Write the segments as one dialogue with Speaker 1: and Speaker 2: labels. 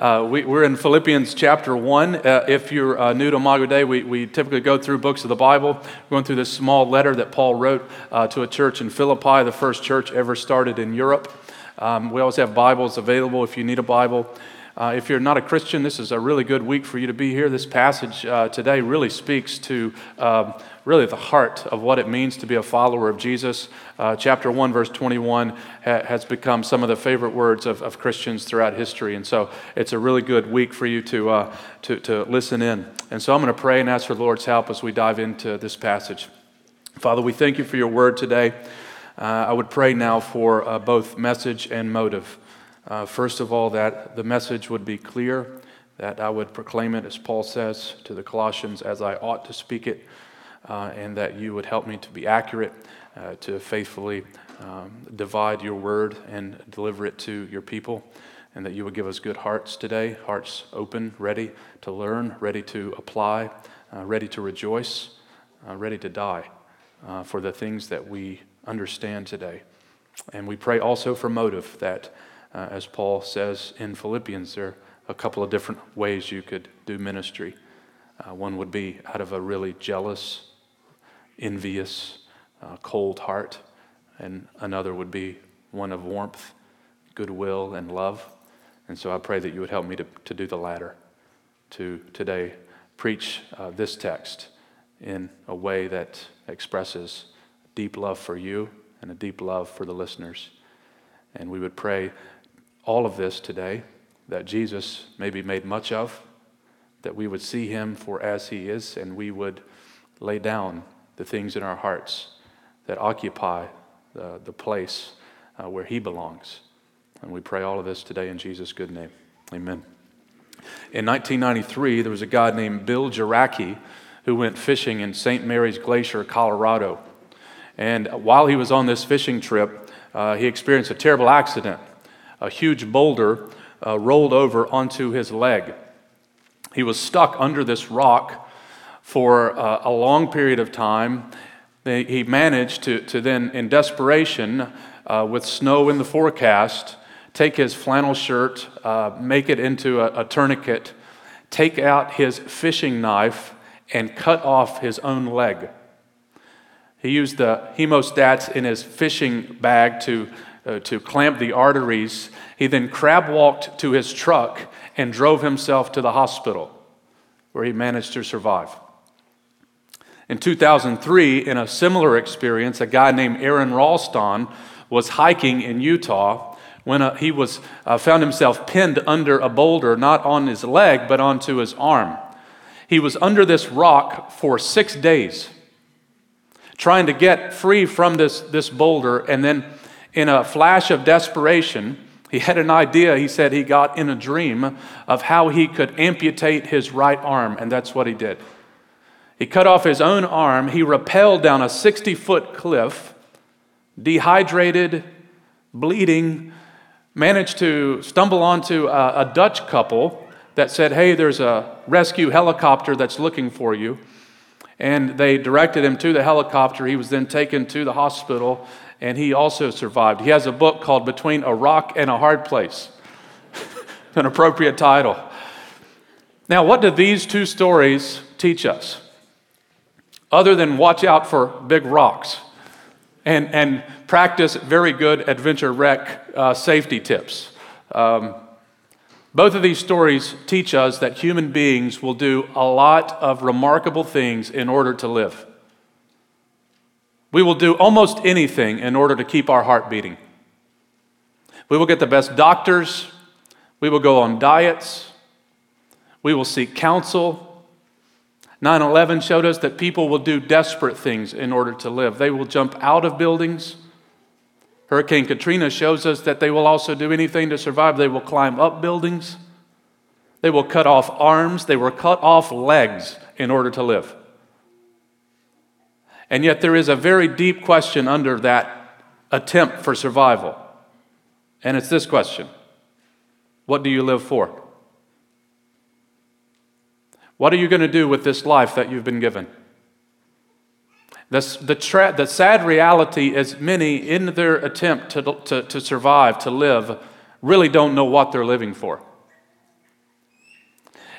Speaker 1: We're in Philippians chapter 1. If you're new to Imago Dei, we typically go through books of the Bible. We're going through this small letter that Paul wrote to a church in Philippi, the first church ever started in Europe. We always have Bibles available if you need a Bible. If you're not a Christian, this is a really good week for you to be here. This passage today really speaks to really the heart of what it means to be a follower of Jesus. Chapter 1, verse 21 has become some of the favorite words of Christians throughout history. And so it's a really good week for you to listen in. And so I'm going to pray and ask for the Lord's help as we dive into this passage. Father, we thank you for your word today. I would pray now for both message and motive. First of all, that the message would be clear, that I would proclaim it, as Paul says to the Colossians, as I ought to speak it, and that you would help me to be accurate, to faithfully divide your word and deliver it to your people, and that you would give us good hearts today, hearts open, ready to learn, ready to apply, ready to rejoice, ready to die for the things that we understand today. And we pray also for motive, that as Paul says in Philippians, there are a couple of different ways you could do ministry. One would be out of a really jealous, envious, cold heart, and another would be one of warmth, goodwill, and love. And so I pray that you would help me to do the latter, to today preach this text in a way that expresses deep love for you and a deep love for the listeners. And we would pray all of this today, that Jesus may be made much of, that we would see him for as he is, and we would lay down the things in our hearts that occupy the place where he belongs. And we pray all of this today in Jesus' good name. Amen. In 1993, there was a guy named Bill Jaracki who went fishing in St. Mary's Glacier, Colorado. And while he was on this fishing trip, he experienced a terrible accident. A huge boulder rolled over onto his leg. He was stuck under this rock for a long period of time. He managed to then, in desperation, with snow in the forecast, take his flannel shirt, make it into a tourniquet, take out his fishing knife, and cut off his own leg. He used the hemostats in his fishing bag to clamp the arteries. He then crab walked to his truck and drove himself to the hospital, where he managed to survive. In 2003, in a similar experience, a guy named Aaron Ralston was hiking in Utah when he found himself pinned under a boulder, not on his leg, but onto his arm. He was under this rock for 6 days, trying to get free from this boulder, and then in a flash of desperation, he had an idea. He said he got in a dream of how he could amputate his right arm, and that's what he did. He cut off his own arm. He rappelled down a 60-foot cliff, dehydrated, bleeding, managed to stumble onto a Dutch couple that said, "Hey, there's a rescue helicopter that's looking for you." And they directed him to the helicopter. He was then taken to the hospital, and he also survived. He has a book called Between a Rock and a Hard Place, an appropriate title. Now, what do these two stories teach us? Other than watch out for big rocks and practice very good adventure wreck safety tips. Both of these stories teach us that human beings will do a lot of remarkable things in order to live. We will do almost anything in order to keep our heart beating. We will get the best doctors. We will go on diets. We will seek counsel. 9/11 showed us that people will do desperate things in order to live. They will jump out of buildings. Hurricane Katrina shows us that they will also do anything to survive. They will climb up buildings. They will cut off arms. They will cut off legs in order to live. And yet there is a very deep question under that attempt for survival. And it's this question: what do you live for? What are you going to do with this life that you've been given? The sad reality is many, in their attempt to survive, to live, really don't know what they're living for.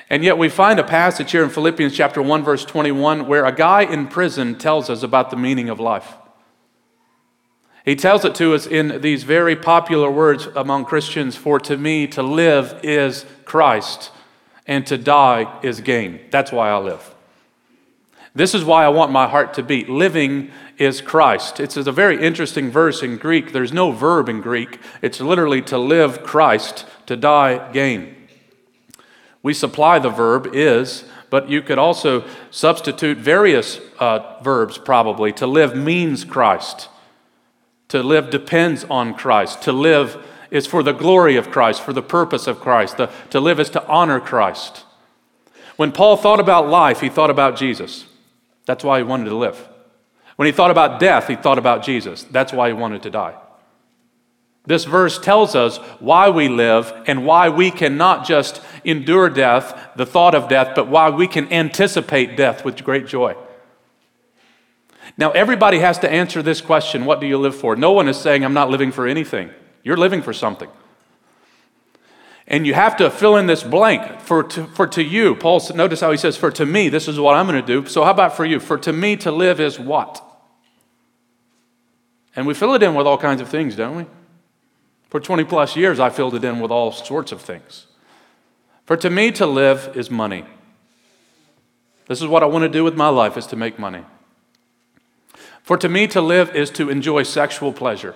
Speaker 1: And yet we find a passage here in Philippians chapter 1, verse 21, where a guy in prison tells us about the meaning of life. He tells it to us in these very popular words among Christians: for to me to live is Christ, and to die is gain. That's why I live. This is why I want my heart to beat. Living is Christ. It's a very interesting verse in Greek. There's no verb in Greek. It's literally to live Christ, to die gain. We supply the verb is, but you could also substitute various verbs probably. To live means Christ. To live depends on Christ. To live is for the glory of Christ, for the purpose of Christ. To live is to honor Christ. When Paul thought about life, he thought about Jesus. That's why he wanted to live. When he thought about death, he thought about Jesus. That's why he wanted to die. This verse tells us why we live and why we cannot just endure death, the thought of death, but why we can anticipate death with great joy. Now, everybody has to answer this question: what do you live for? No one is saying, I'm not living for anything. You're living for something. And you have to fill in this blank. For to you, Paul, notice how he says, for to me, this is what I'm going to do. So how about for you? For to me to live is what? And we fill it in with all kinds of things, don't we? For 20 plus years, I filled it in with all sorts of things. For to me to live is money. This is what I want to do with my life, is to make money. For to me to live is to enjoy sexual pleasure.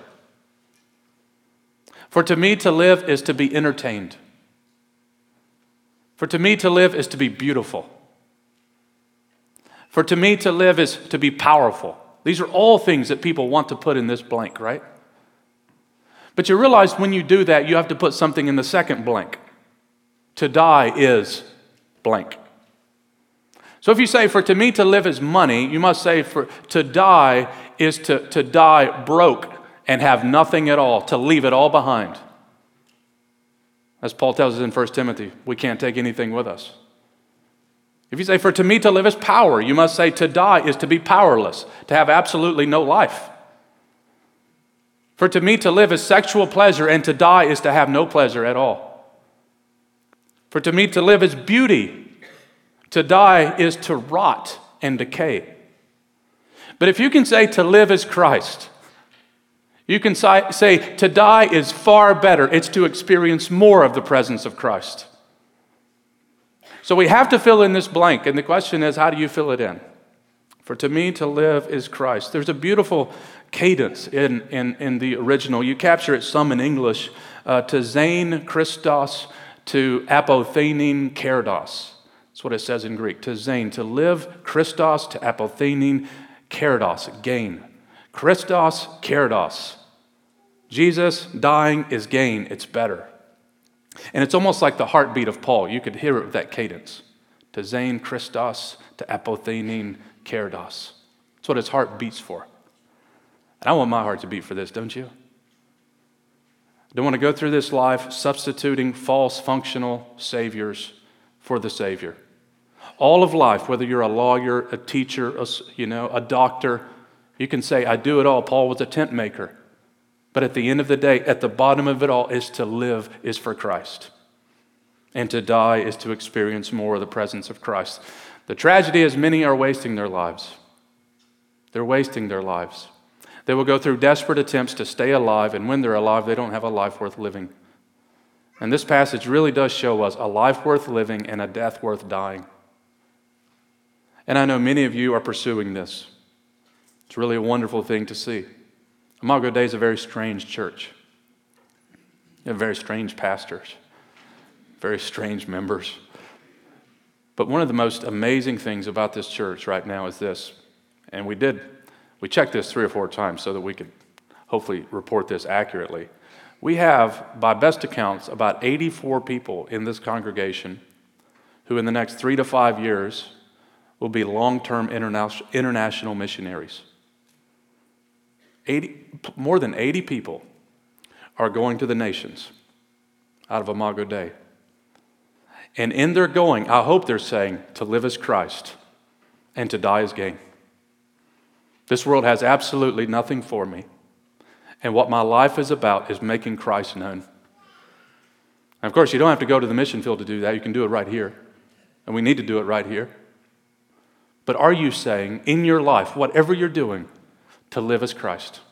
Speaker 1: For to me to live is to be entertained. For to me to live is to be beautiful. For to me to live is to be powerful. These are all things that people want to put in this blank, right? But you realize when you do that, you have to put something in the second blank. To die is blank. So if you say, for to me to live is money, you must say, for to die is to die broke and have nothing at all, to leave it all behind. As Paul tells us in 1 Timothy, we can't take anything with us. If you say, for to me to live is power, you must say to die is to be powerless, to have absolutely no life. For to me to live is sexual pleasure, and to die is to have no pleasure at all. For to me to live is beauty. To die is to rot and decay. But if you can say to live is Christ, you can say to die is far better. It's to experience more of the presence of Christ. So we have to fill in this blank, and the question is, how do you fill it in? For to me to live is Christ. There's a beautiful cadence in the original. You capture it some in English. To Zain Christos, to apothenein kerdos. That's what it says in Greek. To Zain, to live, Christos, to apothenein kerdos, gain. Christos, kerdos. Jesus dying is gain. It's better. And it's almost like the heartbeat of Paul. You could hear it with that cadence. To Zain Christos, to apothenein kerdos. That's what his heart beats for. And I want my heart to beat for this, don't you? I don't want to go through this life substituting false functional saviors for the Savior. All of life, whether you're a lawyer, a teacher, a doctor, you can say, I do it all. Paul was a tent maker. But at the end of the day, at the bottom of it all, is to live is for Christ. And to die is to experience more of the presence of Christ. The tragedy is many are wasting their lives. They're wasting their lives. They will go through desperate attempts to stay alive, and when they're alive, they don't have a life worth living. And this passage really does show us a life worth living and a death worth dying. And I know many of you are pursuing this. It's really a wonderful thing to see. Imago Dei is a very strange church. You have very strange pastors, very strange members. But one of the most amazing things about this church right now is this, and we checked this 3 or 4 times so that we could hopefully report this accurately. We have, by best accounts, about 84 people in this congregation who in the next 3 to 5 years will be long-term international missionaries. More than 80 people are going to the nations out of Imago Dei. And in their going, I hope they're saying, to live as Christ and to die as gain. This world has absolutely nothing for me. And what my life is about is making Christ known. And of course, you don't have to go to the mission field to do that. You can do it right here. and we need to do it right here. But are you saying in your life, whatever you're doing, to live as Christ?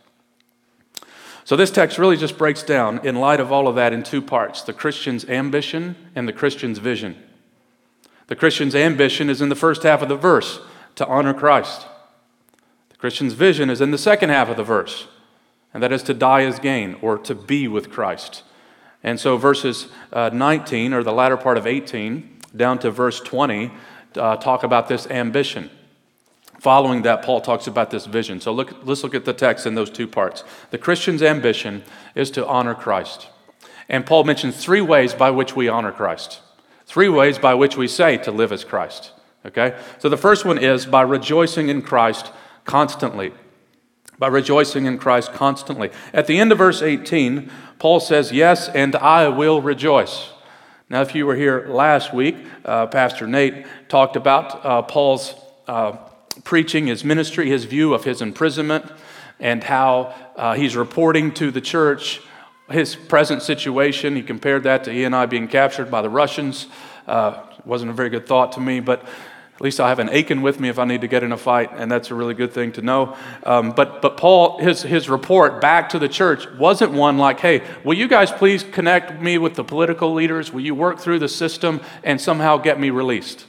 Speaker 1: So this text really just breaks down, in light of all of that, in two parts: the Christian's ambition and the Christian's vision. The Christian's ambition is in the first half of the verse, to honor Christ. The Christian's vision is in the second half of the verse, and that is to die as gain, or to be with Christ. And so verses 19, or the latter part of 18, down to verse 20, talk about this ambition. Following that, Paul talks about this vision. So let's look at the text in those two parts. The Christian's ambition is to honor Christ. And Paul mentions three ways by which we honor Christ. Three ways by which we say to live as Christ. Okay? So the first one is by rejoicing in Christ constantly. By rejoicing in Christ constantly. At the end of verse 18, Paul says, "Yes, and I will rejoice." Now, if you were here last week, Pastor Nate talked about Paul's preaching, his ministry, his view of his imprisonment, and how he's reporting to the church his present situation. He compared that to he and I being captured by the Russians. Wasn't a very good thought to me, but at least I have an Achan with me if I need to get in a fight, and that's a really good thing to know. But Paul, his report back to the church wasn't one like, "Hey, will you guys please connect me with the political leaders? Will you work through the system and somehow get me released?"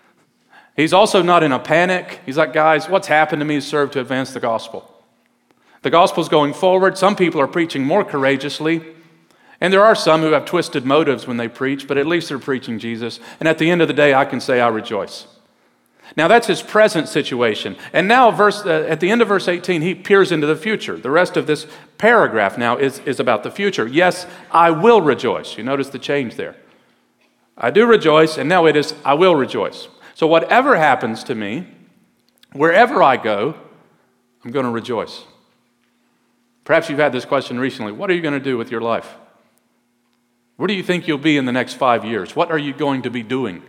Speaker 1: He's also not in a panic. He's like, "Guys, what's happened to me has served to advance the gospel. The gospel's going forward. Some people are preaching more courageously, and there are some who have twisted motives when they preach, but at least they're preaching Jesus. And at the end of the day, I can say I rejoice." Now that's his present situation. And now at the end of verse 18, he peers into the future. The rest of this paragraph now is about the future. "Yes, I will rejoice." You notice the change there. I do rejoice, and now it is, I will rejoice. So whatever happens to me, wherever I go, I'm going to rejoice. Perhaps you've had this question recently. What are you going to do with your life? Where do you think you'll be in the next 5 years? What are you going to be doing?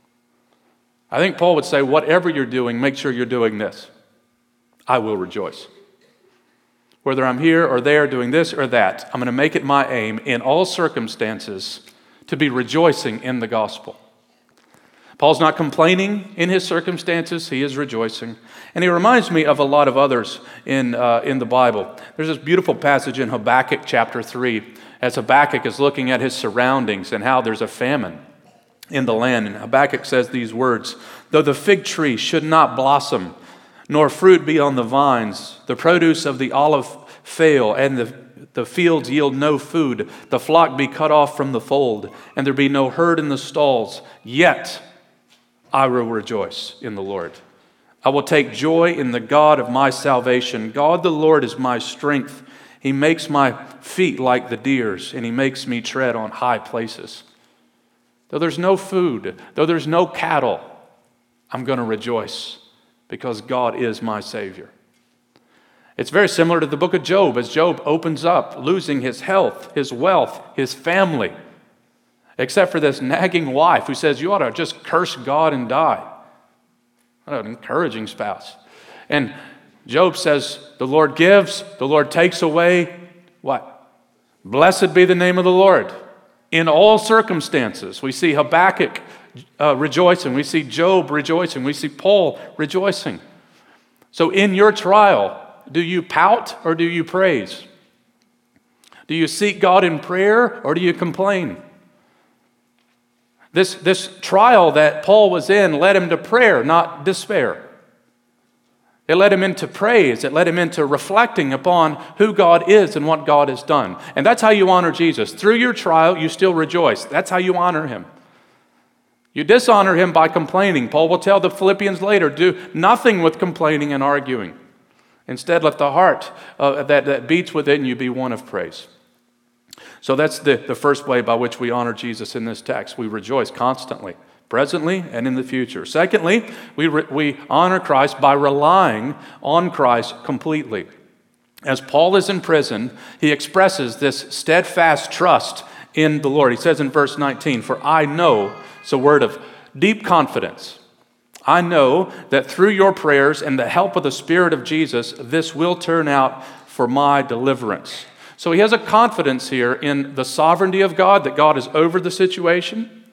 Speaker 1: I think Paul would say, whatever you're doing, make sure you're doing this. I will rejoice. Whether I'm here or there doing this or that, I'm going to make it my aim in all circumstances to be rejoicing in the gospel. Paul's not complaining in his circumstances. He is rejoicing. And he reminds me of a lot of others in the Bible. There's this beautiful passage in Habakkuk chapter 3, as Habakkuk is looking at his surroundings and how there's a famine in the land. And Habakkuk says these words, "Though the fig tree should not blossom, nor fruit be on the vines, the produce of the olive fail, and the fields yield no food, the flock be cut off from the fold, and there be no herd in the stalls, yet I will rejoice in the Lord. I will take joy in the God of my salvation. God the Lord is my strength. He makes my feet like the deer's, and he makes me tread on high places. Though there's no food, though there's no cattle, I'm going to rejoice because God is my Savior." It's very similar to the book of Job, as Job opens up, losing his health, his wealth, his family, except for this nagging wife who says, "You ought to just curse God and die." What an encouraging spouse. And Job says, "The Lord gives, the Lord takes away." What? "Blessed be the name of the Lord." In all circumstances, we see Habakkuk rejoicing. We see Job rejoicing. We see Paul rejoicing. So in your trial, do you pout or do you praise? Do you seek God in prayer or do you complain? This trial that Paul was in led him to prayer, not despair. It led him into praise. It led him into reflecting upon who God is and what God has done. And that's how you honor Jesus. Through your trial, you still rejoice. That's how you honor him. You dishonor him by complaining. Paul will tell the Philippians later, do nothing with complaining and arguing. Instead, let the heart that beats within you be one of praise. So that's the first way by which we honor Jesus in this text. We rejoice constantly, presently and in the future. Secondly, we honor Christ by relying on Christ completely. As Paul is in prison, he expresses this steadfast trust in the Lord. He says in verse 19, "For I know," it's a word of deep confidence, "I know that through your prayers and the help of the Spirit of Jesus, this will turn out for my deliverance." So he has a confidence here in the sovereignty of God, that God is over the situation.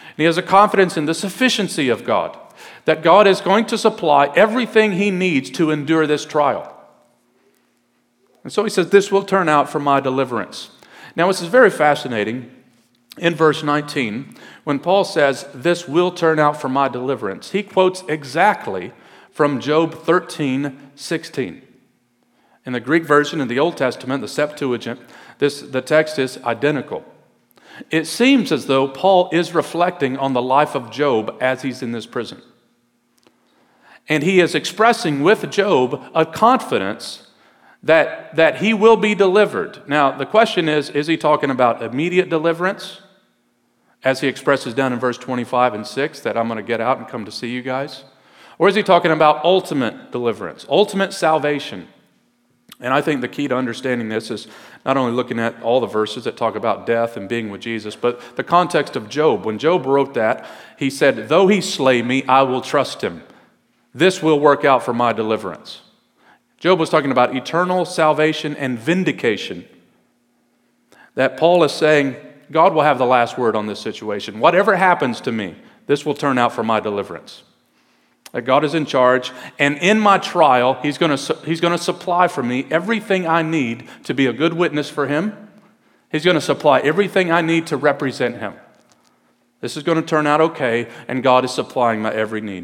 Speaker 1: And he has a confidence in the sufficiency of God, that God is going to supply everything he needs to endure this trial. And so he says, this will turn out for my deliverance. Now, this is very fascinating. In verse 19, when Paul says, this will turn out for my deliverance, he quotes exactly from Job 13:16. In the Greek version of the Old Testament, the Septuagint, the text is identical. It seems as though Paul is reflecting on the life of Job as he's in this prison. And he is expressing with Job a confidence that he will be delivered. Now, the question is he talking about immediate deliverance, as he expresses down in verse 25 and 6, that I'm going to get out and come to see you guys? Or is he talking about ultimate deliverance, ultimate salvation? And I think the key to understanding this is not only looking at all the verses that talk about death and being with Jesus, but the context of Job. When Job wrote that, he said, though he slay me, I will trust him. This will work out for my deliverance. Job was talking about eternal salvation and vindication. That Paul is saying, God will have the last word on this situation. Whatever happens to me, this will turn out for my deliverance. That God is in charge, and in my trial, He's going to supply for me everything I need to be a good witness for Him. He's going to supply everything I need to represent Him. This is going to turn out okay, and God is supplying my every need.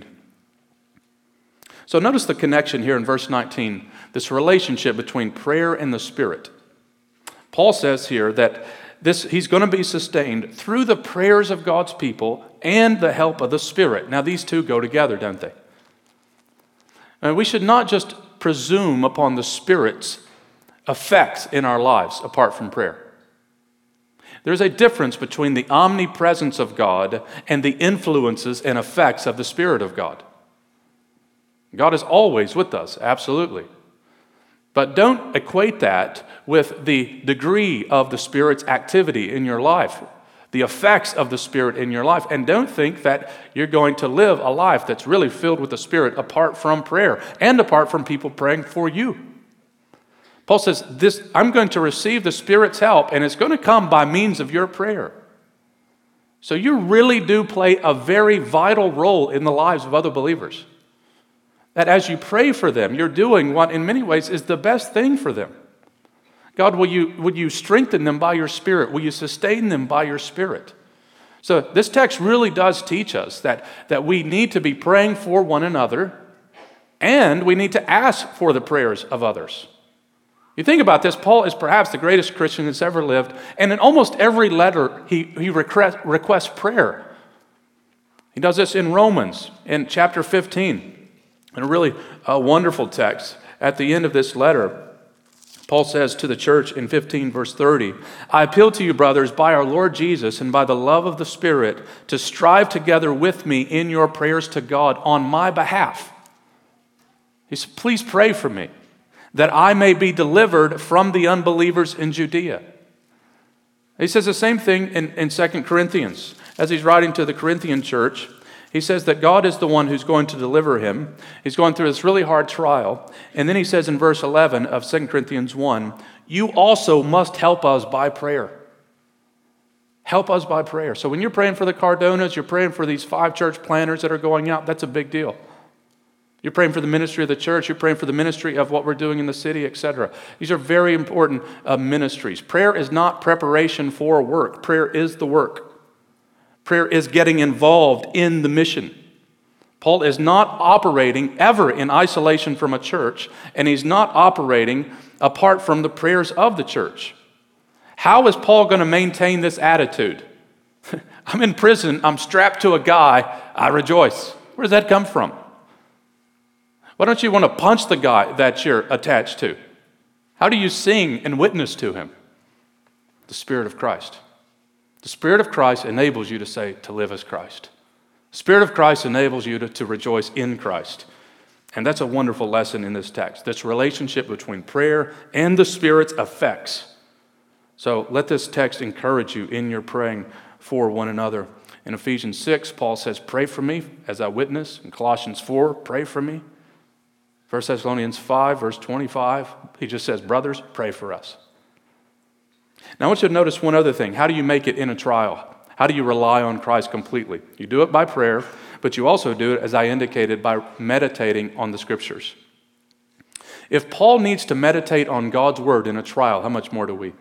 Speaker 1: So notice the connection here in verse 19, this relationship between prayer and the Spirit. Paul says here that he's going to be sustained through the prayers of God's people and the help of the Spirit. Now, these two go together, don't they? And we should not just presume upon the Spirit's effects in our lives apart from prayer. There's a difference between the omnipresence of God and the influences and effects of the Spirit of God. God is always with us, absolutely. But don't equate that with the degree of the Spirit's activity in your life, the effects of the Spirit in your life. And don't think that you're going to live a life that's really filled with the Spirit apart from prayer and apart from people praying for you. Paul says, I'm going to receive the Spirit's help, and it's going to come by means of your prayer. So you really do play a very vital role in the lives of other believers. That as you pray for them, you're doing what in many ways is the best thing for them. God, will you strengthen them by your Spirit? Will you sustain them by your Spirit? So this text really does teach us that we need to be praying for one another, and we need to ask for the prayers of others. You think about this, Paul is perhaps the greatest Christian that's ever lived, and in almost every letter he requests prayer. He does this in Romans, in chapter 15. In a really wonderful text, at the end of this letter, Paul says to the church in 15 verse 30, I appeal to you, brothers, by our Lord Jesus and by the love of the Spirit, to strive together with me in your prayers to God on my behalf. He said, please pray for me, that I may be delivered from the unbelievers in Judea. He says the same thing in 2 Corinthians. As he's writing to the Corinthian church, he says that God is the one who's going to deliver him. He's going through this really hard trial. And then he says in verse 11 of 2 Corinthians 1, you also must help us by prayer. Help us by prayer. So when you're praying for the Cardonas, you're praying for these 5 church planners that are going out, that's a big deal. You're praying for the ministry of the church. You're praying for the ministry of what we're doing in the city, etc. These are very important ministries. Prayer is not preparation for work. Prayer is the work. Prayer is getting involved in the mission. Paul is not operating ever in isolation from a church, and he's not operating apart from the prayers of the church. How is Paul going to maintain this attitude? I'm in prison, I'm strapped to a guy, I rejoice. Where does that come from? Why don't you want to punch the guy that you're attached to? How do you sing and witness to him? The Spirit of Christ. The Spirit of Christ enables you to live as Christ. The Spirit of Christ enables you to rejoice in Christ. And that's a wonderful lesson in this text, this relationship between prayer and the Spirit's effects. So let this text encourage you in your praying for one another. In Ephesians 6, Paul says, pray for me as I witness. In Colossians 4, pray for me. 1 Thessalonians 5, verse 25, he just says, brothers, pray for us. Now I want you to notice one other thing. How do you make it in a trial? How do you rely on Christ completely? You do it by prayer, but you also do it, as I indicated, by meditating on the Scriptures. If Paul needs to meditate on God's Word in a trial, how much more do we?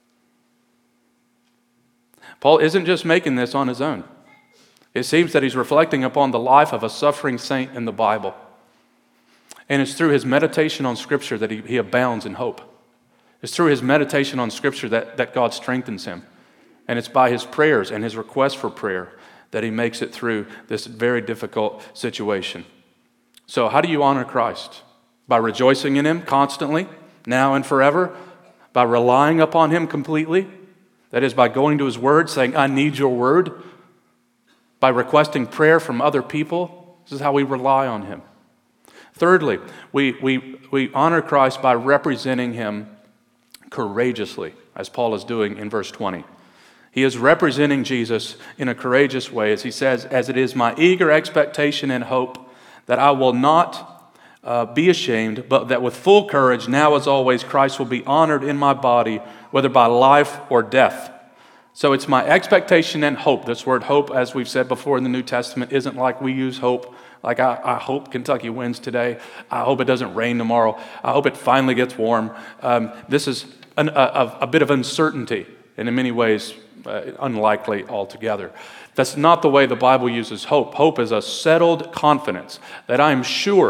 Speaker 1: Paul isn't just making this on his own. It seems that he's reflecting upon the life of a suffering saint in the Bible. And it's through his meditation on Scripture that he abounds in hope. It's through his meditation on Scripture that God strengthens him. And it's by his prayers and his request for prayer that he makes it through this very difficult situation. So how do you honor Christ? By rejoicing in him constantly, now and forever? By relying upon him completely? That is, by going to his word, saying, I need your word? By requesting prayer from other people? This is how we rely on him. Thirdly, we honor Christ by representing him courageously, as Paul is doing in verse 20. He is representing Jesus in a courageous way, as he says, as it is my eager expectation and hope that I will not be ashamed, but that with full courage, now as always, Christ will be honored in my body, whether by life or death. So it's my expectation and hope. This word hope, as we've said before in the New Testament, isn't like we use hope. Like I hope Kentucky wins today. I hope it doesn't rain tomorrow. I hope it finally gets warm. This is a bit of uncertainty, and in many ways, unlikely altogether. That's not the way the Bible uses hope. Hope is a settled confidence that I'm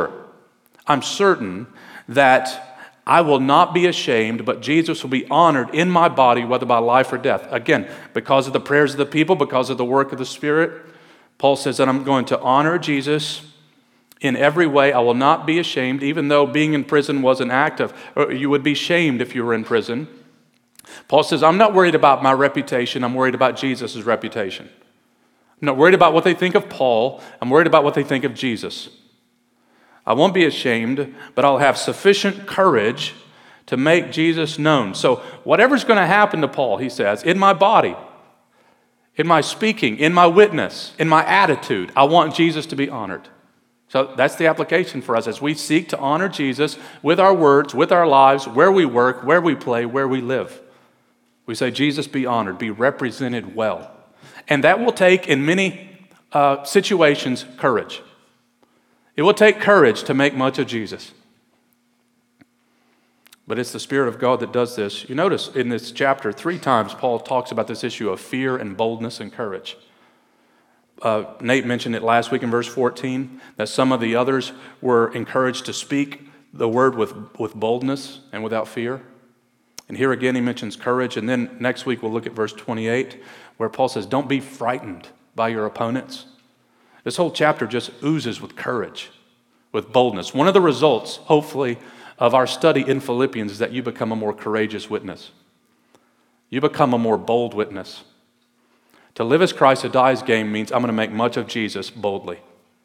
Speaker 1: certain that I will not be ashamed, but Jesus will be honored in my body, whether by life or death. Again, because of the prayers of the people, because of the work of the Spirit, Paul says that I'm going to honor Jesus in every way. I will not be ashamed, even though being in prison was an act of, or you would be shamed if you were in prison. Paul says, I'm not worried about my reputation. I'm worried about Jesus' reputation. I'm not worried about what they think of Paul. I'm worried about what they think of Jesus. I won't be ashamed, but I'll have sufficient courage to make Jesus known. So whatever's going to happen to Paul, he says, in my body, in my speaking, in my witness, in my attitude, I want Jesus to be honored. So that's the application for us as we seek to honor Jesus with our words, with our lives, where we work, where we play, where we live. We say, Jesus be honored, be represented well. And that will take, in many situations, courage. It will take courage to make much of Jesus. But it's the Spirit of God that does this. You notice in this chapter 3 times Paul talks about this issue of fear and boldness and courage. Nate mentioned it last week in verse 14, that some of the others were encouraged to speak the word with boldness and without fear. And here again he mentions courage. And then next week we'll look at verse 28, where Paul says, don't be frightened by your opponents. This whole chapter just oozes with courage, with boldness. One of the results, hopefully, of our study in Philippians is that you become a more courageous witness. You become a more bold witness. To live as Christ, to die as gain means I'm going to make much of Jesus boldly.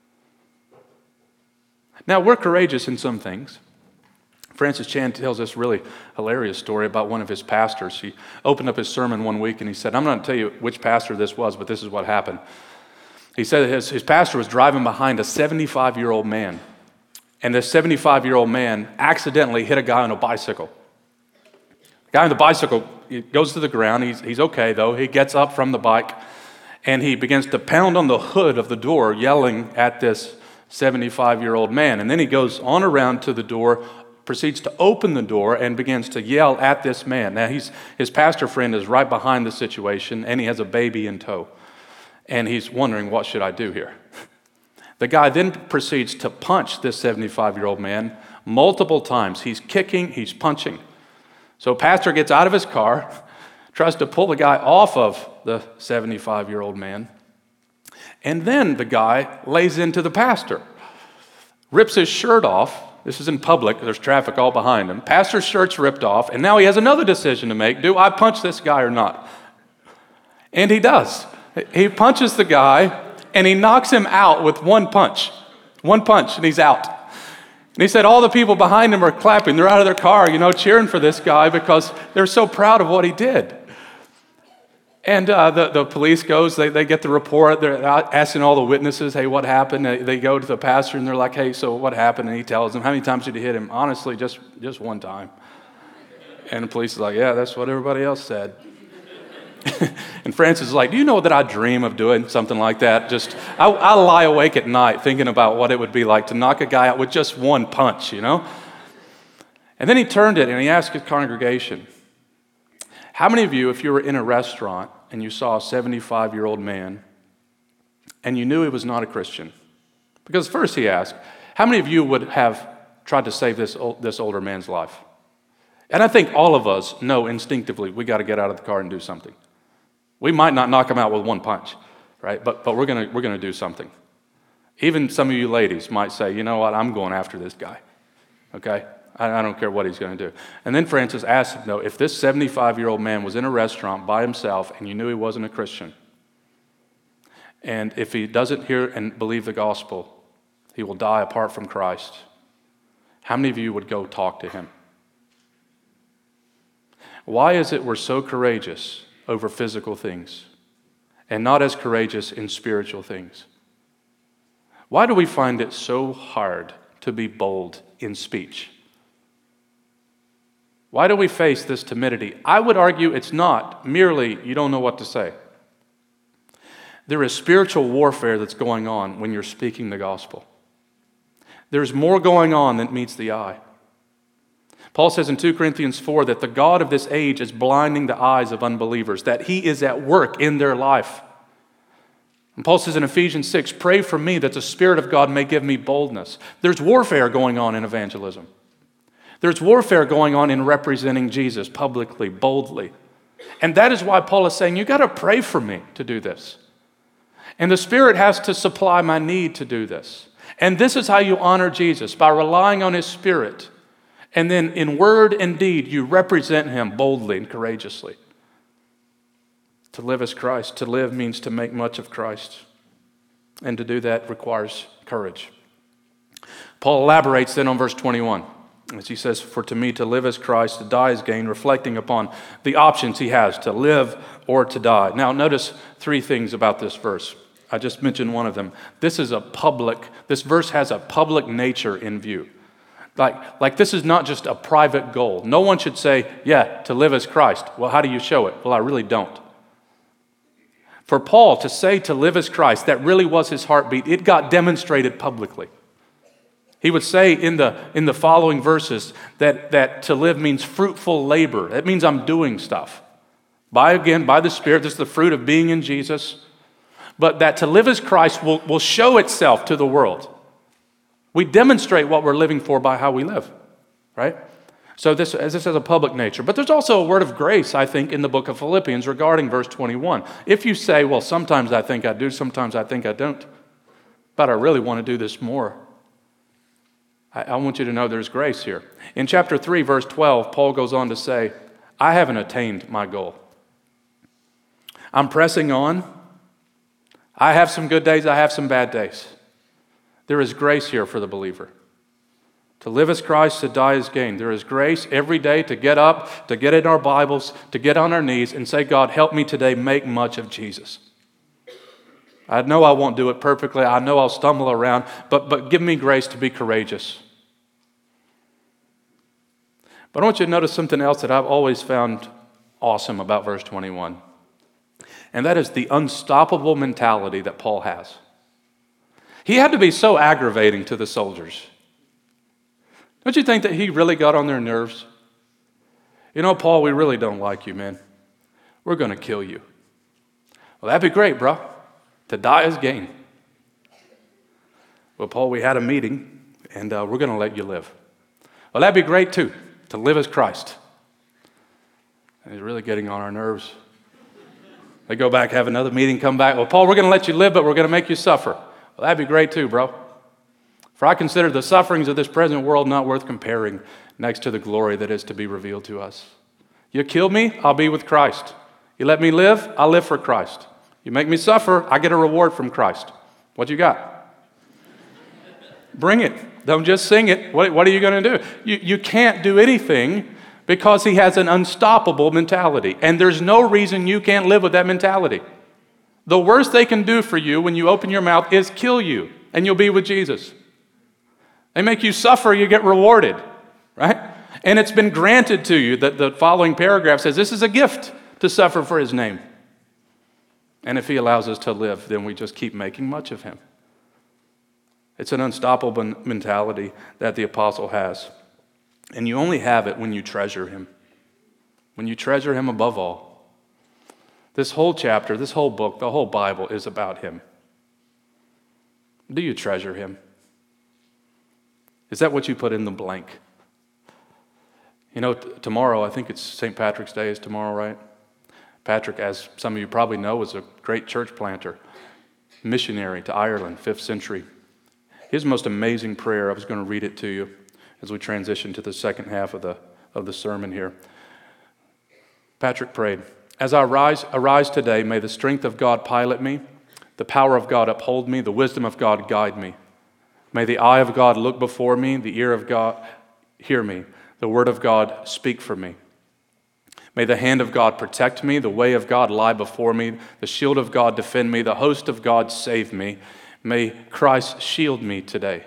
Speaker 1: Now, we're courageous in some things. Francis Chan tells this really hilarious story about one of his pastors. He opened up his sermon one week and he said, I'm not going to tell you which pastor this was, but this is what happened. He said that his pastor was driving behind a 75-year-old man. And this 75-year-old man accidentally hit a guy on a bicycle. The guy on the bicycle goes to the ground. He's okay, though. He gets up from the bike, and he begins to pound on the hood of the door, yelling at this 75-year-old man. And then he goes on around to the door, proceeds to open the door, and begins to yell at this man. Now, his pastor friend is right behind the situation, and he has a baby in tow. And he's wondering, what should I do here? The guy then proceeds to punch this 75-year-old man multiple times. He's kicking, he's punching. So pastor gets out of his car, tries to pull the guy off of the 75-year-old man, and then the guy lays into the pastor, rips his shirt off. This is in public. There's traffic all behind him. Pastor's shirt's ripped off, and now he has another decision to make. Do I punch this guy or not? And he does. He punches the guy, and he knocks him out with one punch. One punch, and he's out. And he said all the people behind him are clapping. They're out of their car, cheering for this guy because they're so proud of what he did. And the police goes, they get the report. They're asking all the witnesses, hey, what happened? They go to the pastor, and they're like, hey, so what happened? And he tells them, how many times did you hit him? Honestly, just one time. And the police is like, yeah, that's what everybody else said. And Francis is like, do you know that I dream of doing something like that? I lie awake at night thinking about what it would be like to knock a guy out with just one punch, you know? And then he turned it and he asked his congregation, how many of you, if you were in a restaurant and you saw a 75-year-old man and you knew he was not a Christian? Because first he asked, how many of you would have tried to save this older man's life? And I think all of us know instinctively we got to get out of the car and do something. We might not knock him out with one punch, right? But we're gonna do something. Even some of you ladies might say, you know what, I'm going after this guy, okay? I don't care what he's going to do. And then Francis asked him, though, if this 75-year-old man was in a restaurant by himself and you knew he wasn't a Christian, and if he doesn't hear and believe the gospel, he will die apart from Christ, how many of you would go talk to him? Why is it we're so courageous over physical things and not as courageous in spiritual things? Why do we find it so hard to be bold in speech? Why do we face this timidity? I would argue it's not merely you don't know what to say. There is spiritual warfare that's going on when you're speaking the gospel. There's more going on than meets the eye. Paul says in 2 Corinthians 4 that the God of this age is blinding the eyes of unbelievers, that he is at work in their life. And Paul says in Ephesians 6, pray for me that the Spirit of God may give me boldness. There's warfare going on in evangelism. There's warfare going on in representing Jesus publicly, boldly. And that is why Paul is saying, you got to pray for me to do this. And the Spirit has to supply my need to do this. And this is how you honor Jesus, by relying on his Spirit. And then in word and deed, you represent him boldly and courageously. To live as Christ. To live means to make much of Christ. And to do that requires courage. Paul elaborates then on verse 21. As he says, for to me to live as Christ, to die as gain, reflecting upon the options he has to live or to die. Now notice three things about this verse. I just mentioned one of them. This verse has a public nature in view. Like this is not just a private goal. No one should say, yeah, to live as Christ. Well, how do you show it? Well, I really don't. For Paul to say to live as Christ, that really was his heartbeat. It got demonstrated publicly. He would say in the following verses that to live means fruitful labor. That means I'm doing stuff. By the Spirit, this is the fruit of being in Jesus. But that to live as Christ will show itself to the world. We demonstrate what we're living for by how we live, right? So this has a public nature. But there's also a word of grace, I think, in the book of Philippians regarding verse 21. If you say, well, sometimes I think I do, sometimes I think I don't, but I really want to do this more, I want you to know there's grace here. In chapter 3, verse 12, Paul goes on to say, I haven't attained my goal. I'm pressing on. I have some good days, I have some bad days. There is grace here for the believer. To live as Christ, to die as gain. There is grace every day to get up, to get in our Bibles, to get on our knees and say, God, help me today make much of Jesus. I know I won't do it perfectly. I know I'll stumble around, but give me grace to be courageous. But I want you to notice something else that I've always found awesome about verse 21. And that is the unstoppable mentality that Paul has. He had to be so aggravating to the soldiers. Don't you think that he really got on their nerves? You know, Paul, we really don't like you, man. We're going to kill you. Well, that'd be great, bro. To die is gain. Well, Paul, we had a meeting, and we're going to let you live. Well, that'd be great, too, to live as Christ. And he's really getting on our nerves. They go back, have another meeting, come back. Well, Paul, we're going to let you live, but we're going to make you suffer. Well, that'd be great, too, bro. For I consider the sufferings of this present world not worth comparing next to the glory that is to be revealed to us. You kill me, I'll be with Christ. You let me live, I'll live for Christ. You make me suffer, I get a reward from Christ. What you got? Bring it. Don't just sing it. What are you going to do? You can't do anything because he has an unstoppable mentality. And there's no reason you can't live with that mentality. The worst they can do for you when you open your mouth is kill you, and you'll be with Jesus. They make you suffer, you get rewarded, right? And it's been granted to you that the following paragraph says this is a gift to suffer for his name. And if he allows us to live, then we just keep making much of him. It's an unstoppable mentality that the apostle has. And you only have it when you treasure him. When you treasure him above all. This whole chapter, this whole book, the whole Bible is about him. Do you treasure him? Is that what you put in the blank? You know, tomorrow, I think it's St. Patrick's Day is tomorrow, right? Patrick, as some of you probably know, was a great church planter, missionary to Ireland, 5th century. His most amazing prayer, I was going to read it to you as we transition to the second half of the sermon here. Patrick prayed, "As I arise today, may the strength of God pilot me, the power of God uphold me, the wisdom of God guide me. May the eye of God look before me, the ear of God hear me, the word of God speak for me. May the hand of God protect me, the way of God lie before me, the shield of God defend me, the host of God save me. May Christ shield me today.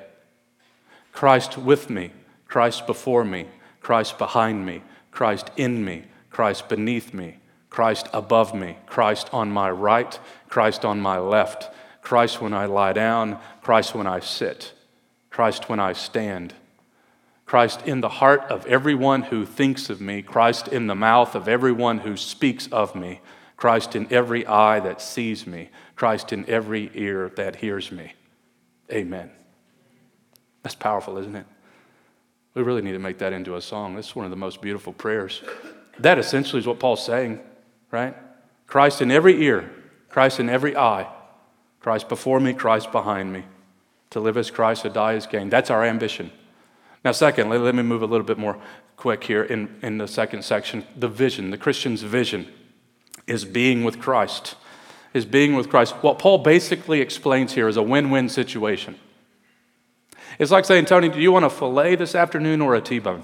Speaker 1: Christ with me, Christ before me, Christ behind me, Christ in me, Christ beneath me, Christ above me, Christ on my right, Christ on my left, Christ when I lie down, Christ when I sit, Christ when I stand, Christ in the heart of everyone who thinks of me, Christ in the mouth of everyone who speaks of me, Christ in every eye that sees me, Christ in every ear that hears me. Amen." That's powerful, isn't it? We really need to make that into a song. This is one of the most beautiful prayers. That essentially is what Paul's saying, right? Christ in every ear, Christ in every eye, Christ before me, Christ behind me. To live as Christ, to die as gain. That's our ambition. Now, secondly, let me move a little bit more quick here in the second section. The vision, the Christian's vision is being with Christ. Is being with Christ. What Paul basically explains here is a win-win situation. It's like saying, "Tony, do you want a filet this afternoon or a T-bone?"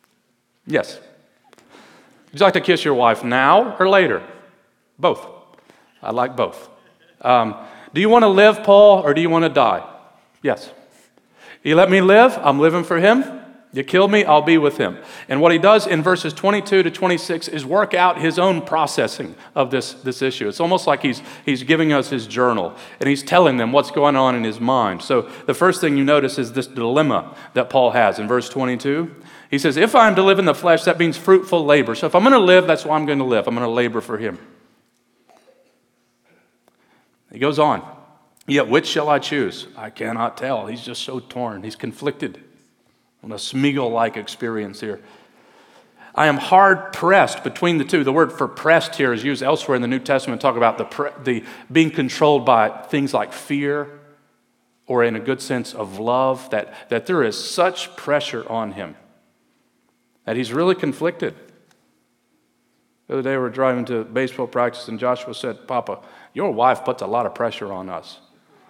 Speaker 1: Yes. Would you like to kiss your wife now or later? Both. I like both. Do you want to live, Paul, or do you want to die? Yes. You let me live, I'm living for him. You kill me, I'll be with him. And what he does in verses 22 to 26 is work out his own processing of this issue. It's almost like he's giving us his journal, and he's telling them what's going on in his mind. So the first thing you notice is this dilemma that Paul has in verse 22. He says, if I'm to live in the flesh, that means fruitful labor. So if I'm going to live, that's why I'm going to live. I'm going to labor for him. He goes on. Yet which shall I choose? I cannot tell. He's just so torn. He's conflicted. On a Smeagol-like experience here. I am hard pressed between the two. The word for pressed here is used elsewhere in the New Testament to talk about the being controlled by things like fear or in a good sense of love, that there is such pressure on him that he's really conflicted. The other day we were driving to baseball practice and Joshua said, "Papa, your wife puts a lot of pressure on us."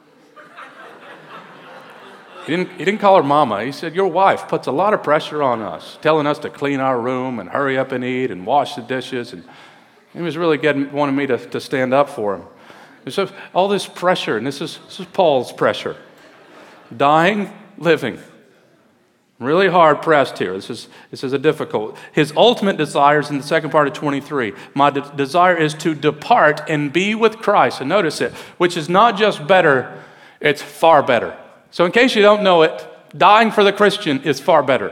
Speaker 1: He didn't call her mama. He said, "Your wife puts a lot of pressure on us, telling us to clean our room and hurry up and eat and wash the dishes." And he was really wanting me to stand up for him. And so all this pressure, and this is Paul's pressure. Dying, living. Really hard pressed here. This is a difficult. His ultimate desire is in the second part of 23. My desire is to depart and be with Christ. And notice it, which is not just better, it's far better. So in case you don't know it, dying for the Christian is far better.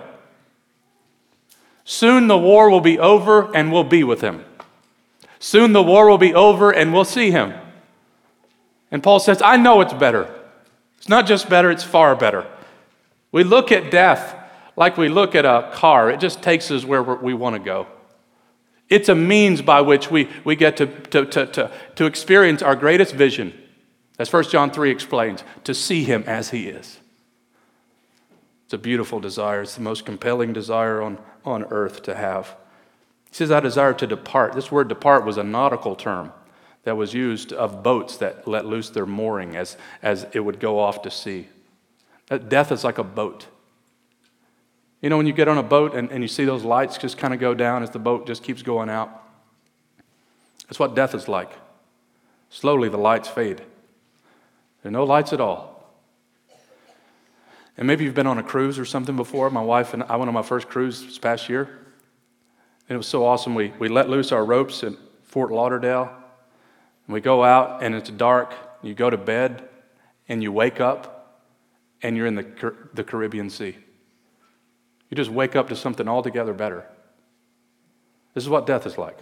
Speaker 1: Soon the war will be over and we'll be with him. Soon the war will be over and we'll see him. And Paul says, I know it's better. It's not just better, it's far better. We look at death like we look at a car. It just takes us where we want to go. It's a means by which we get to experience our greatest vision. As 1 John 3 explains, to see him as he is. It's a beautiful desire. It's the most compelling desire on earth to have. He says, I desire to depart. This word depart was a nautical term that was used of boats that let loose their mooring as it would go off to sea. Death is like a boat. You know, when you get on a boat and you see those lights just kind of go down as the boat just keeps going out? That's what death is like. Slowly the lights fade. There are no lights at all. And maybe you've been on a cruise or something before. My wife and I went on my first cruise this past year. And it was so awesome. We let loose our ropes at Fort Lauderdale. And we go out and it's dark, you go to bed, and you wake up, and you're in the Caribbean Sea. You just wake up to something altogether better. This is what death is like.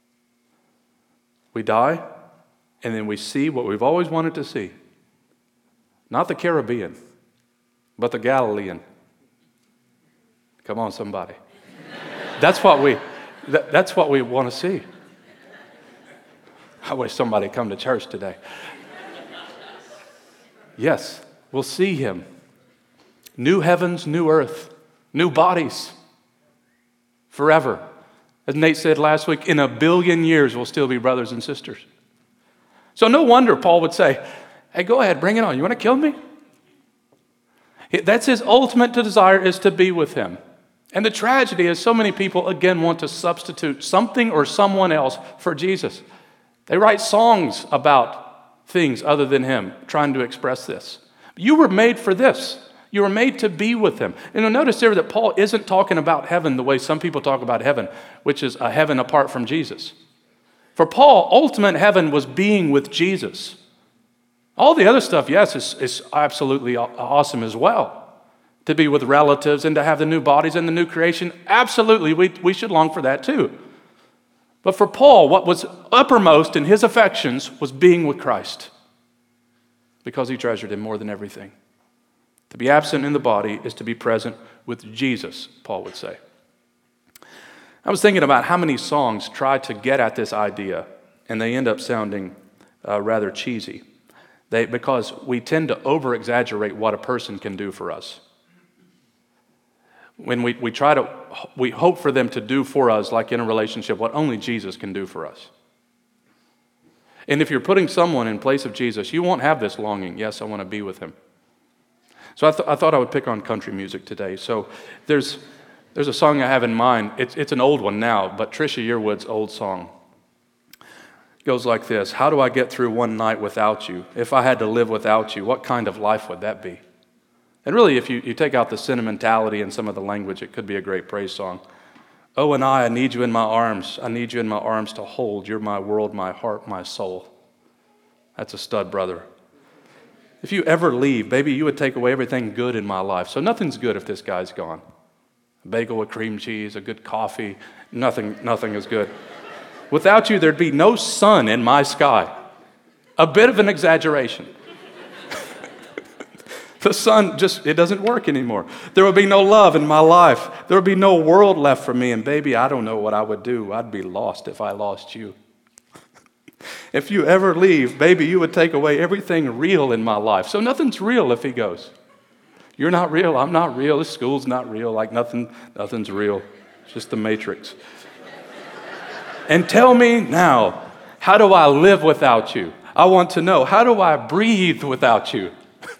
Speaker 1: We die, and then we see what we've always wanted to see. Not the Caribbean, but the Galilean. Come on, somebody. That's what we want to see. I wish somebody come to church today. Yes, we'll see him. New heavens, new earth, new bodies, forever. As Nate said last week, in 1 billion years we'll still be brothers and sisters. So no wonder Paul would say, hey, go ahead, bring it on. You want to kill me? That's his ultimate desire, is to be with him. And the tragedy is so many people, again, want to substitute something or someone else for Jesus. They write songs about things other than him, trying to express this. You were made for this. You were made to be with him. And you'll notice there that Paul isn't talking about heaven the way some people talk about heaven, which is a heaven apart from Jesus. For Paul, ultimate heaven was being with Jesus. All the other stuff, yes, is absolutely awesome as well. To be with relatives and to have the new bodies and the new creation, absolutely, we should long for that too. But for Paul, what was uppermost in his affections was being with Christ, because he treasured him more than everything. To be absent in the body is to be present with Jesus, Paul would say. I was thinking about how many songs try to get at this idea, and they end up sounding rather cheesy. Because we tend to over-exaggerate what a person can do for us. When we hope for them to do for us, like in a relationship, what only Jesus can do for us. And if you're putting someone in place of Jesus, you won't have this longing, yes, I want to be with him. So I thought I would pick on country music today. So there's a song I have in mind. It's an old one now, but Trisha Yearwood's old song. It goes like this: how do I get through one night without you? If I had to live without you, what kind of life would that be? And really, if you take out the sentimentality and some of the language, it could be a great praise song. Oh, and I need you in my arms. I need you in my arms to hold. You're my world, my heart, my soul. That's a stud, brother. If you ever leave, baby, you would take away everything good in my life. So nothing's good if this guy's gone. A bagel with cream cheese, a good coffee, nothing is good. Without you, there'd be no sun in my sky. A bit of an exaggeration. The sun it doesn't work anymore. There would be no love in my life. There would be no world left for me. And baby, I don't know what I would do. I'd be lost if I lost you. If you ever leave, baby, you would take away everything real in my life. So nothing's real if he goes. You're not real. I'm not real. This school's not real. Like nothing's real. It's just the Matrix. And tell me now, how do I live without you? I want to know, how do I breathe without you?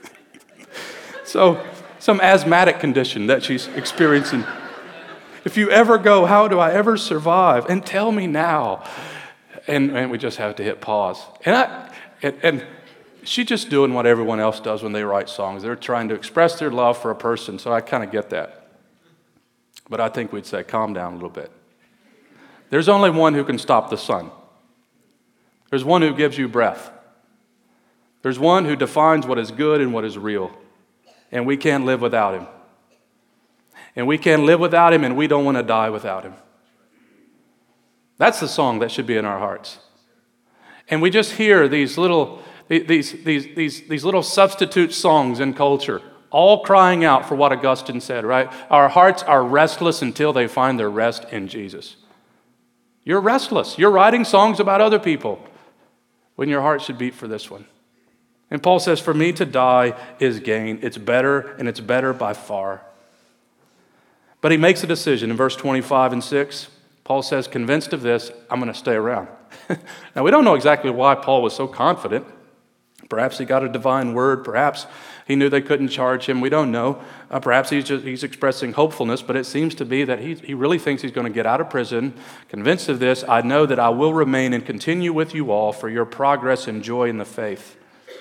Speaker 1: So, some asthmatic condition that she's experiencing. If you ever go, how do I ever survive? And tell me now. And we just have to hit pause. And she's just doing what everyone else does when they write songs. They're trying to express their love for a person, so I kind of get that. But I think we'd say, calm down a little bit. There's only one who can stop the sun. There's one who gives you breath. There's one who defines what is good and what is real. And we can't live without him. And we can't live without him, and we don't want to die without him. That's the song that should be in our hearts. And we just hear these little substitute songs in culture, all crying out for what Augustine said, right? Our hearts are restless until they find their rest in Jesus. You're restless. You're writing songs about other people when your heart should beat for this one. And Paul says, for me to die is gain. It's better, and it's better by far. But he makes a decision in verse 25 and 6. Paul says, convinced of this, I'm going to stay around. Now, we don't know exactly why Paul was so confident. Perhaps he got a divine word. Perhaps he knew they couldn't charge him. We don't know. Perhaps he's expressing hopefulness, but it seems to be that he really thinks he's going to get out of prison. Convinced of this, I know that I will remain and continue with you all for your progress and joy in the faith.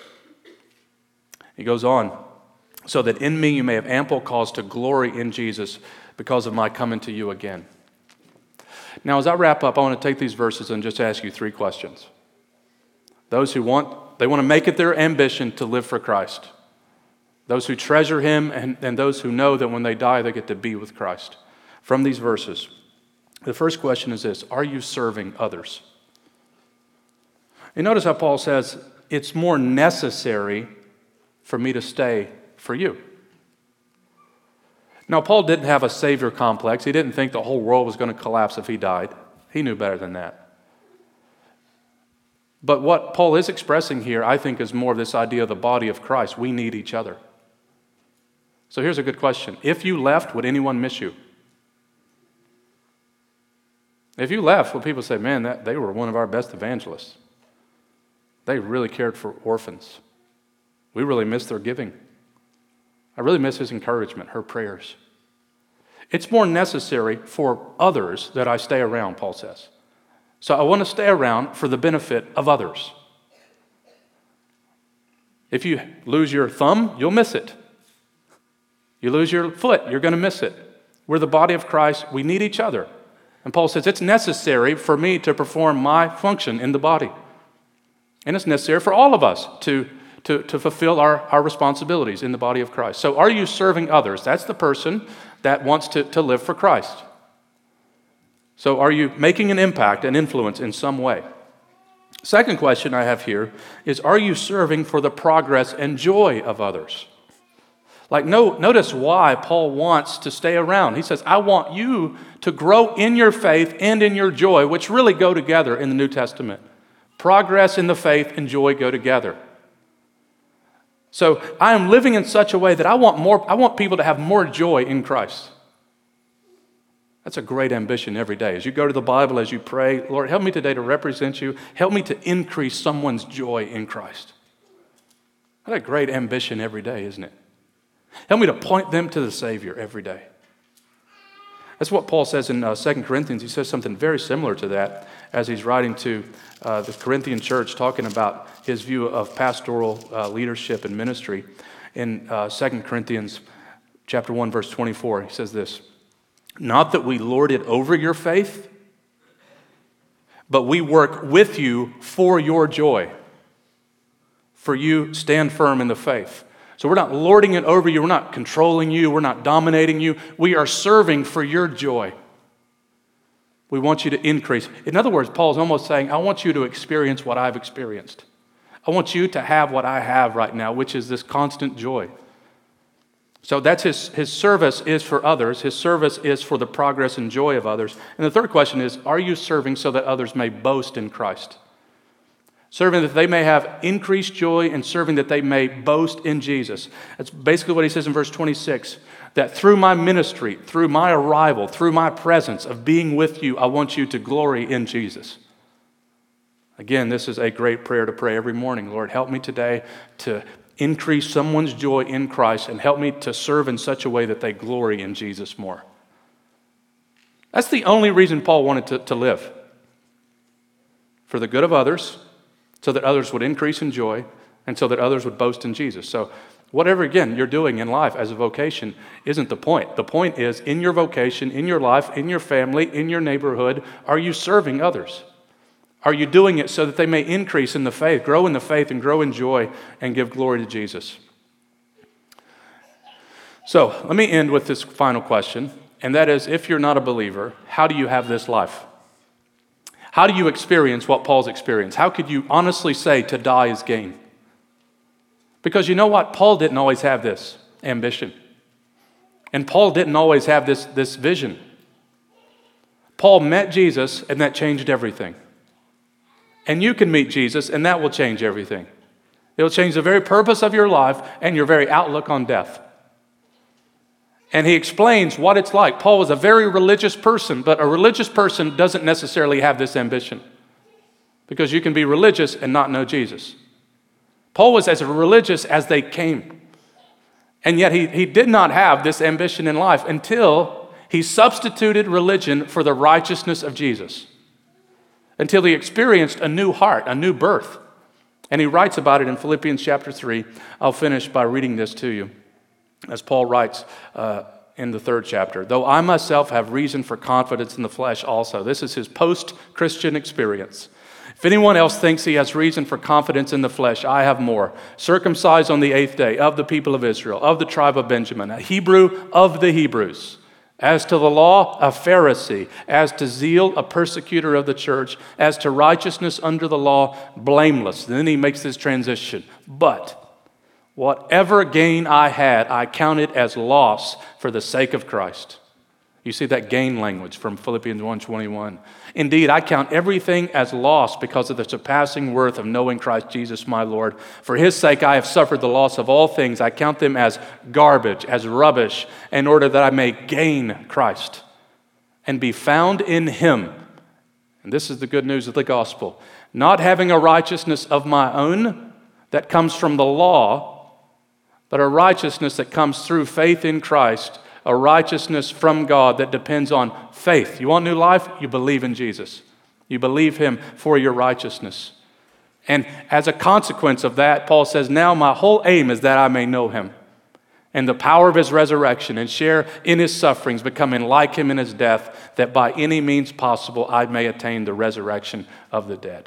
Speaker 1: He goes on, so that in me you may have ample cause to glory in Jesus because of my coming to you again. Now, as I wrap up, I want to take these verses and just ask you 3 questions. Those who want to make it their ambition to live for Christ. Those who treasure Him and those who know that when they die, they get to be with Christ. From these verses, the first question is this: are you serving others? You notice how Paul says, it's more necessary for me to stay for you. Now, Paul didn't have a savior complex. He didn't think the whole world was going to collapse if he died. He knew better than that. But what Paul is expressing here, I think, is more of this idea of the body of Christ. We need each other. So here's a good question. If you left, would anyone miss you? If you left, would people say, man, they were one of our best evangelists? They really cared for orphans. We really miss their giving. I really miss his encouragement, her prayers. It's more necessary for others that I stay around, Paul says. So I want to stay around for the benefit of others. If you lose your thumb, you'll miss it. You lose your foot, you're going to miss it. We're the body of Christ. We need each other. And Paul says it's necessary for me to perform my function in the body. And it's necessary for all of us to fulfill our responsibilities in the body of Christ. So are you serving others? That's the person that wants to live for Christ. So are you making an impact, an influence in some way? Second question I have here is, are you serving for the progress and joy of others? Notice why Paul wants to stay around. He says, I want you to grow in your faith and in your joy, which really go together in the New Testament. Progress in the faith and joy go together. So I am living in such a way that I want people to have more joy in Christ. That's a great ambition every day. As you go to the Bible, as you pray, Lord, help me today to represent you. Help me to increase someone's joy in Christ. What a great ambition every day, isn't it? Help me to point them to the Savior every day. That's what Paul says in 2 Corinthians. He says something very similar to that as he's writing to the Corinthian church, talking about his view of pastoral leadership and ministry. In 2 Corinthians chapter 1, verse 24, he says this: not that we lord it over your faith, but we work with you for your joy. For you stand firm in the faith. So we're not lording it over you. We're not controlling you. We're not dominating you. We are serving for your joy. We want you to increase. In other words, Paul's almost saying, I want you to experience what I've experienced. I want you to have what I have right now, which is this constant joy. So that's his service is for others. His service is for the progress and joy of others. And the third question is, are you serving so that others may boast in Christ? Serving that they may have increased joy, and serving that they may boast in Jesus. That's basically what he says in verse 26, that through my ministry, through my arrival, through my presence of being with you, I want you to glory in Jesus. Again, this is a great prayer to pray every morning. Lord, help me today to increase someone's joy in Christ, and help me to serve in such a way that they glory in Jesus more. That's the only reason Paul wanted to live. For the good of others, so that others would increase in joy, and so that others would boast in Jesus. So whatever, again, you're doing in life as a vocation isn't the point. The point is, in your vocation, in your life, in your family, in your neighborhood, are you serving others? Are you doing it so that they may increase in the faith, grow in the faith, and grow in joy, and give glory to Jesus? So let me end with this final question, and that is, if you're not a believer, how do you have this life? How do you experience what Paul's experienced? How could you honestly say to die is gain? Because you know what? Paul didn't always have this ambition. And Paul didn't always have this vision. Paul met Jesus, and that changed everything. And you can meet Jesus, and that will change everything. It will change the very purpose of your life and your very outlook on death. And he explains what it's like. Paul was a very religious person, but a religious person doesn't necessarily have this ambition, because you can be religious and not know Jesus. Paul was as religious as they came. And yet he did not have this ambition in life until he substituted religion for the righteousness of Jesus. Until he experienced a new heart, a new birth. And he writes about it in Philippians chapter 3. I'll finish by reading this to you. As Paul writes in the 3rd chapter, though I myself have reason for confidence in the flesh also. This is his post-Christian experience. If anyone else thinks he has reason for confidence in the flesh, I have more. Circumcised on the 8th day, of the people of Israel, of the tribe of Benjamin, a Hebrew of the Hebrews. As to the law, a Pharisee. As to zeal, a persecutor of the church. As to righteousness under the law, blameless. And then he makes this transition. But whatever gain I had, I counted as loss for the sake of Christ. You see that gain language from Philippians 1:21. Indeed, I count everything as loss because of the surpassing worth of knowing Christ Jesus my Lord. For his sake I have suffered the loss of all things. I count them as garbage, as rubbish, in order that I may gain Christ and be found in him. And this is the good news of the gospel. Not having a righteousness of my own that comes from the law, but a righteousness that comes through faith in Christ, a righteousness from God that depends on faith. You want new life? You believe in Jesus. You believe him for your righteousness. And as a consequence of that, Paul says, now my whole aim is that I may know him and the power of his resurrection and share in his sufferings, becoming like him in his death, that by any means possible I may attain the resurrection of the dead.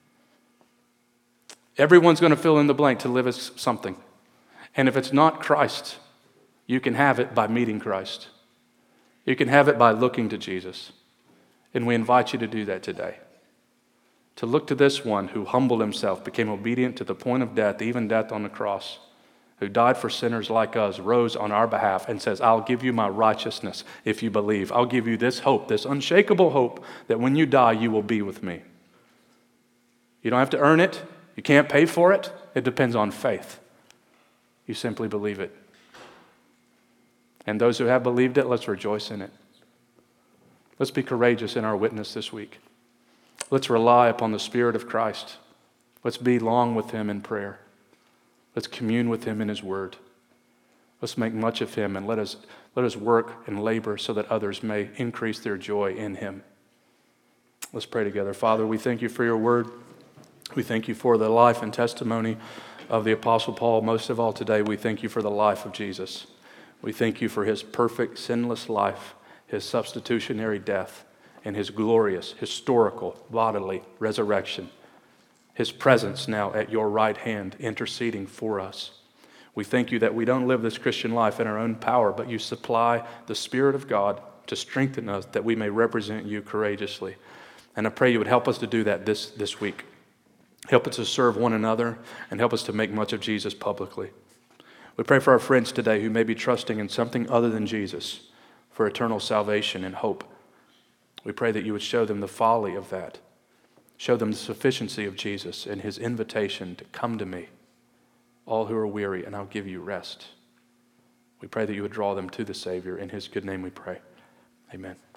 Speaker 1: Everyone's going to fill in the blank to live as something. And if it's not Christ, you can have it by meeting Christ. You can have it by looking to Jesus. And we invite you to do that today. To look to this one who humbled himself, became obedient to the point of death, even death on the cross, who died for sinners like us, rose on our behalf and says, I'll give you my righteousness if you believe. I'll give you this hope, this unshakable hope that when you die, you will be with me. You don't have to earn it. You can't pay for it. It depends on faith. You simply believe it. And those who have believed it, let's rejoice in it. Let's be courageous in our witness this week. Let's rely upon the Spirit of Christ. Let's be long with him in prayer. Let's commune with him in his word. Let's make much of him and let us work and labor so that others may increase their joy in him. Let's pray together. Father, we thank you for your word. We thank you for the life and testimony of the Apostle Paul. Most of all today, we thank you for the life of Jesus. We thank you for his perfect, sinless life, his substitutionary death, and his glorious, historical, bodily resurrection, his presence now at your right hand, interceding for us. We thank you that we don't live this Christian life in our own power, but you supply the Spirit of God to strengthen us that we may represent you courageously. And I pray you would help us to do that this week. Help us to serve one another and help us to make much of Jesus publicly. We pray for our friends today who may be trusting in something other than Jesus for eternal salvation and hope. We pray that you would show them the folly of that. Show them the sufficiency of Jesus and his invitation to come to me, all who are weary, and I'll give you rest. We pray that you would draw them to the Savior. In his good name we pray. Amen.